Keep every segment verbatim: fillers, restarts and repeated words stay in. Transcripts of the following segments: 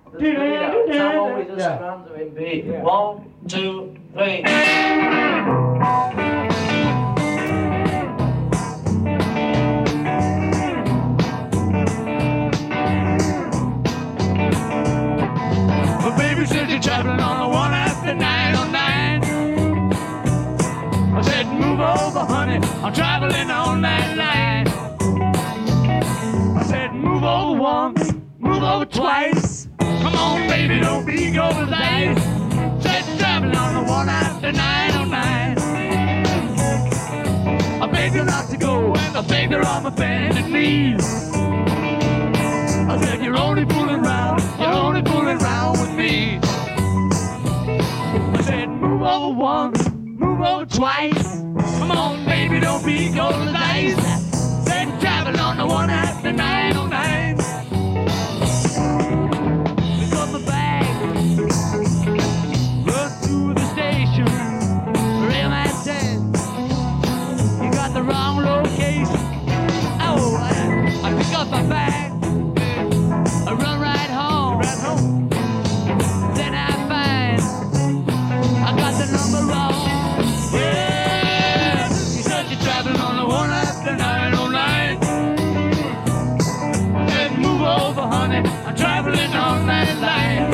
The video, Sam always just Yeah. runs in B. Yeah. One, two, three. But baby said you're traveling on the one after nine oh nine. I said, move over, honey, I'm traveling on that line. I said, move over once, move over twice. Come on, baby, don't be gold ice. Said, traveling on the one after nine oh nine. I begged her not to go, and I begged her on my bended knees. I said, you're only fooling around, you're only fooling around with me. I said, move over once, move over twice. Come on, baby, don't be gold as ice. Said, traveling on the one after nine oh nine. Pick up my bag, run to the station. Railman said, you got the wrong location. Oh, I, I pick up my bag. I run right home. Right home. Then I find I got the number wrong. Yeah, she said you're traveling on the one after nine oh nine. Said move over, honey, I'm traveling on that line.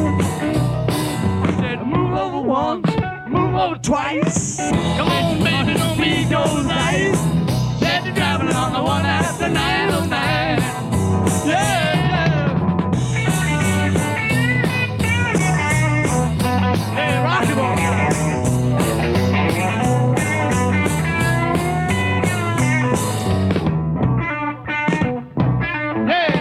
Said move over once, move over twice. Come on, baby, don't be those eyes. Said you're traveling on the one after nine oh nine. Yeah. Hey, Rocky Boy. Hey.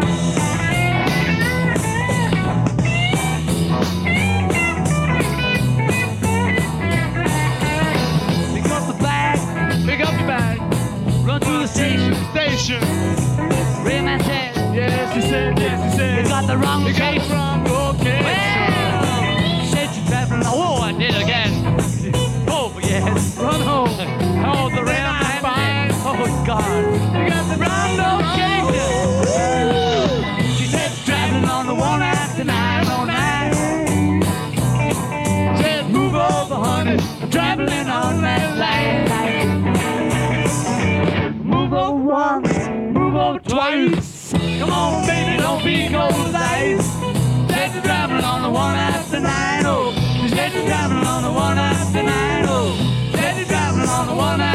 Pick up the bag, pick up your bag, run to the station, station. Rayman said, yes, he said, yes, he said, you got the wrong location. You got the wrong location. Well, said you traveling. Oh, I did again. Oh, yes. Run home. Oh, the Rayman fine. Oh, God. You got the wrong location. She said traveling on the one after nine oh nine. Said move over, honey. I'm traveling on that line. Move over once, move over twice. Come on, baby, don't be cold as ice. Said you're traveling on the one after nine oh. She said you're traveling on the one after nine oh. Said you're traveling on the one after